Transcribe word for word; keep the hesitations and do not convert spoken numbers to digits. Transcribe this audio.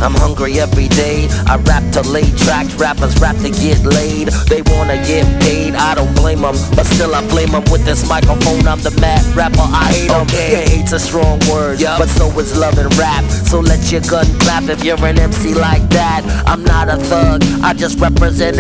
I'm hungry every day. I rap to lay tracks, rappers rap to get laid. They wanna get paid, I don't blame them, but still I blame them. With this microphone, I'm the mad rapper, I hate them. Okay. Yeah, hate's a strong word, yep, but so is love and rap. So let your gun clap if you're an M C like that. I'm not a thug, I just represent